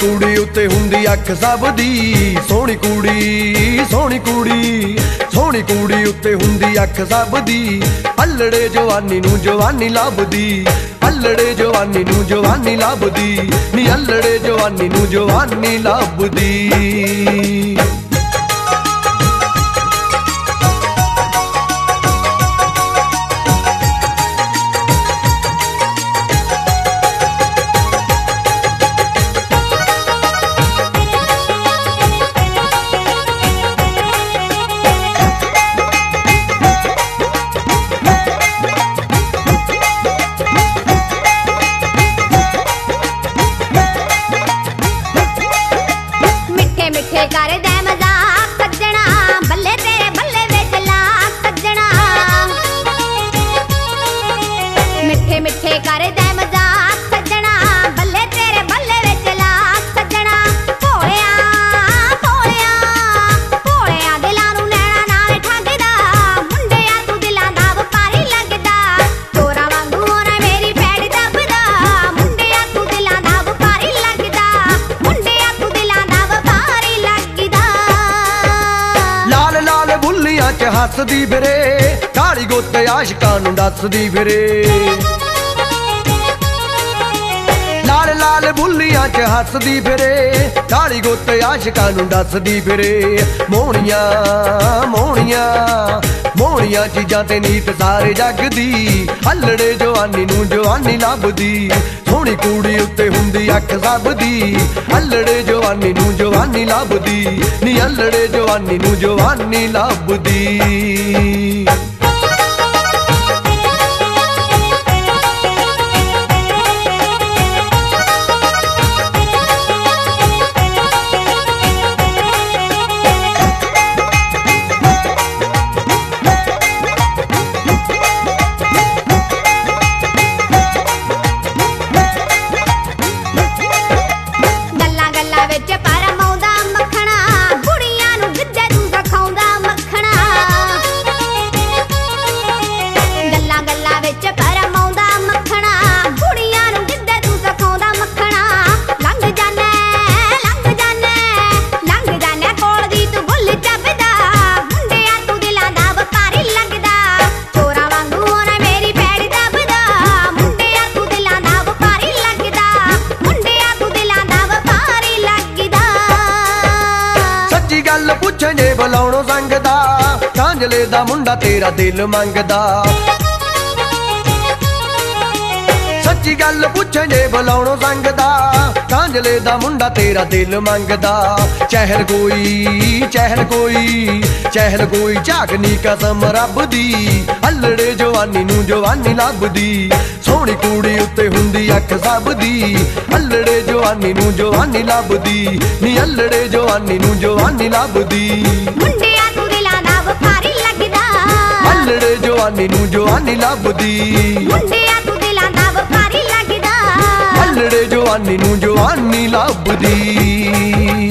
कूड़ी उत्ते हुंदी अख सब दी, सोहनी कूड़ी सोहनी कूड़ी सोहनी कूड़ी उत्ते हुंदी अख सब दी। अल्लड़े जवानी नू जवानी लभदी, अल्लड़े जवानी नू जवानी लभदी नी, अल्लड़े जवानी नू जवानी लभदी। हसदी फिरे काली गोते आशिकां नूं दसदी फिरे, लाल लाल बुल्लियां च हसदी फिरे काली गोते आशिकां नूं दसदी फिरे। मोहनियां मोहनियां मोहनियां चीजां ते नीत सारे जग दी, अल्लड़े जवानी नूं जवानी लभदी। सोहनी कूड़ी उत्ते हुंदी अख सब दी, अल्लड़े जवानी नूं जवानी लभदी नी, अल्लड़े जवानी नूं जवानी लभदी। पुछे जे बुलाउणों संगदा, कांजले दा मुंडा तेरा दिल मंगदा। सच्ची गल पुछे जे बुलाउणों संगदा, कांजले दा मुंडा तेरा दिल मंगदा। चहल कोई चहल कोई चहल कोई झाकनी कसम रब दी, अल्लड़े जवानी नूं जवानी लभदी। सोहनी कूड़ी उत्ते हुंदी अख सब दी, अल्लड़े जवानी नूं जवानी लभदी नी, अल्लड़े जवानी नूं जवानी लभदी। मुंडिया तू दिलां दा वफारी लगदा, अल्लड़े जवानी नूं जवानी लभदी। मुंडिया तू दिलां दा वफारी लगदा, अल्लड़े जवानी नूं जवानी लभदी।